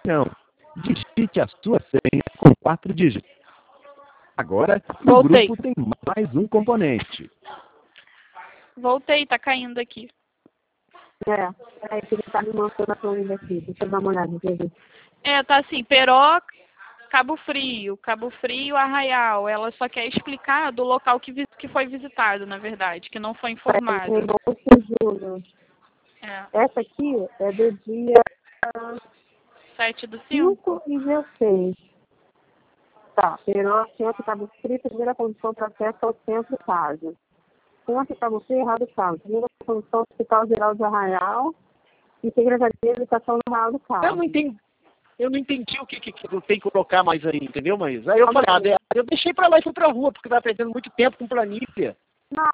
Atenção! Digite a sua senha com 4 dígitos. Agora, o Voltei. grupo tem mais um componente. Voltei, tá caindo aqui. Peraí, que ele tá me mostrando a planilha aqui. Deixa eu dar uma olhada, quer ver? Tá assim, Peró, Cabo Frio, Arraial. Ela só quer explicar do local que foi visitado, na verdade, que não foi informado. Julho. É. Essa aqui é do dia 7/5. 5 e 16. Tá, Peró, Centro, Cabo Frio, primeira condição para acesso ao centro, casa. Centro, Cabo Frio, Errado, casa. Primeira condição, Hospital Geral de Arraial e Secretaria de Educação no Arraial do Cabo. Eu não entendi o que eu tenho que colocar mais aí, entendeu? Mas aí eu falei, eu deixei pra lá e fui pra rua, porque eu tava perdendo muito tempo com planilha. Não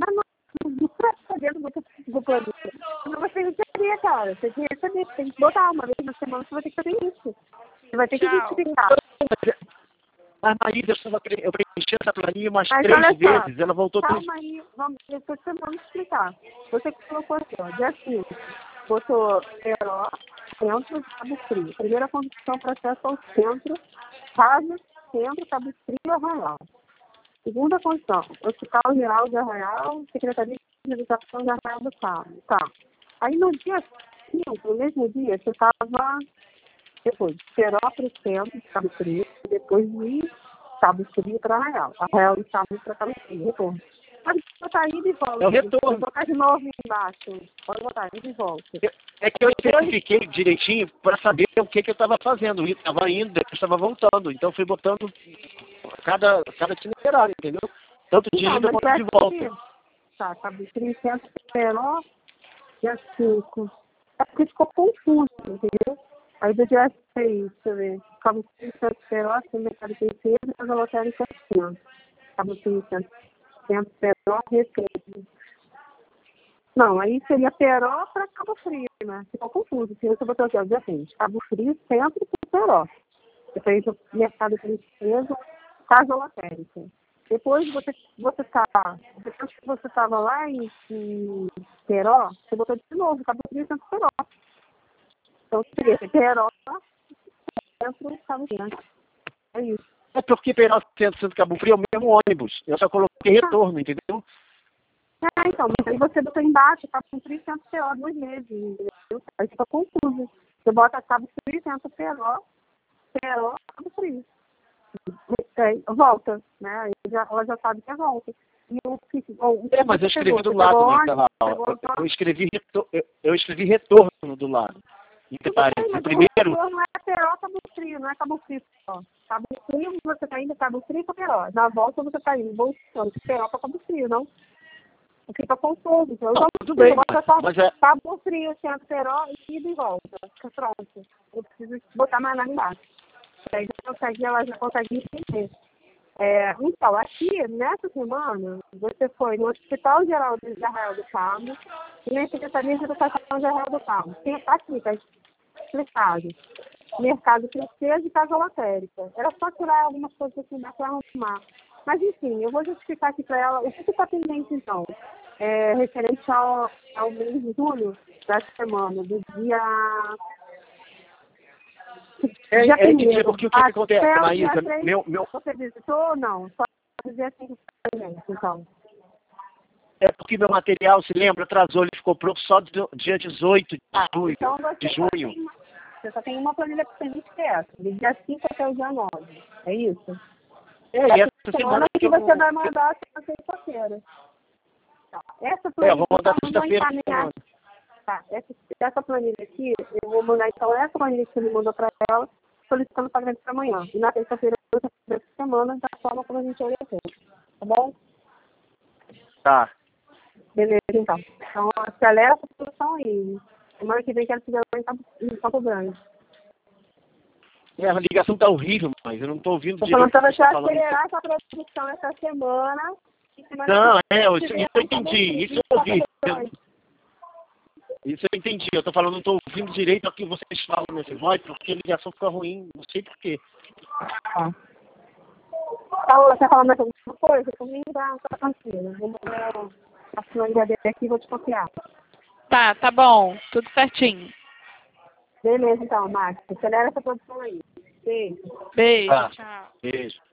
tá fazendo muito do planilha. Não vai ser teoria, cara. Você tem que receber, você tem que botar uma vez na semana, você vai ter que fazer isso. Você vai ter que justificar. Mas, Maísa, eu preenchi essa planilha umas Mas 3 olha só, vezes, ela voltou... calma aí, vamos explicar. Você colocou aqui, ó, dia 5, botou Peró, Centro, Cabo Frio. Primeira condição para acesso ao centro, casa, centro, Cabo Frio, Arraial. Segunda condição, Hospital Geral de Arraial, Secretaria de Educação de Arraial do Cabo. Tá. Aí no dia 5, no mesmo dia, você estava depois de Peró para o centro, Cabo Frio, depois de Cabo Frio para Arraial do Cabo para Cabo Frio, retorno. Pode botar ida e volta. É o retorno. Vou botar de novo embaixo. Pode botar ida e volta. É que eu especifiquei direitinho para saber o que eu estava fazendo. Eu estava indo, depois estava voltando. Então fui botando cada itinerário, entendeu? Tanto de ida quanto de volta. Tá, Cabo Frio, centro, Peró, dia 5. É porque ficou confuso, entendeu? Aí do dia 6, deixa eu ver. Cabo Frio, centro, Peró, mercado terceiro, e casa lotérica centro. Cabo Frio, centro, Peró, Recife. Não, aí seria Peró para Cabo Frio, né? Ficou confuso. Se você botou aqui, ó, dia 6, Cabo Frio, centro e Peró. Depois o mercado terceiro, casa lotérica. Depois depois que você estava lá em Peró, você botou de novo, Cabo Frio, centro, Peró. Então, seria Peró, centro, Cabo Frio. É isso. É porque Peró Centro Cabo Frio é o mesmo ônibus. Eu só coloquei retorno, entendeu? Então, mas aí você botou embaixo, Cabo Frio, centro, Peró, 2 meses, entendeu? Aí fica confuso. Você bota Cabo Frio, centro, Peró, Cabo Frio. Volta, né? Aí ela já sabe que é volta. Mas eu escrevi do lado, né? Tá lá, eu escrevi retorno do lado. Entre parênteses. Primeiro. Não é Peró, Cabo Frio, não é Cabo Frio. Ó. Cabo Frio, você está indo Cabo Frio para Peró. Na volta você está indo voltando de Peró para Cabo Frio, não? Fica confuso. Então, tudo bem, mas Cabo Frio, centro, Peró e ida e volta. Fica pronto. Eu preciso botar mais nada embaixo. Aí ela já consegue entender. Então, aqui, nessa semana, você foi no Hospital Geral de Arraial do Cabo e na Secretaria de Educação de Arraial do Cabo. Aqui, está explicado. Mercado Princesa e Casa Lotérica. Era só tirar algumas coisas assim para arrumar. Mas, enfim, eu vou justificar aqui para ela o que está pendente, então. Referente ao mês de julho dessa semana, do dia... Porque o que acontece, Maísa? Você visitou ou não? Só dizer assim, então. É porque meu material, se lembra, atrasou, ele ficou pronto só dia 18 de junho. Você só tem uma planilha pendente que é essa, do dia 5 até o dia 9. É isso? E essa semana que você vai mandar na sexta-feira. Tá. Essa planilha, eu vou mandar sexta-feira. Tá, essa planilha aqui, eu vou mandar então essa planilha que você me mandou para ela, solicitando o pagamento para amanhã. E na terça-feira dessa semana, da forma como a gente orientou. Tá bom? Tá. Beleza, então. Então, acelera essa produção aí. Semana que vem quero te ver lá em Campo Grande. A ligação tá horrível, mas eu não tô ouvindo direito. Estou falando para você acelerar essa produção essa semana. Isso eu entendi. Isso eu ouvi. Isso eu entendi. Eu tô falando, não tô ouvindo direito o que vocês falam nesse voz, porque a ligação fica ruim. Não sei por quê. Você falando mais alguma coisa? Comigo tá tranquilo. Vou mandar a planilha dele aqui e vou te copiar. Tá bom. Tudo certinho. Beleza, então, Max. Acelera essa produção aí. Beijo. Beijo, Tá. tchau. Beijo.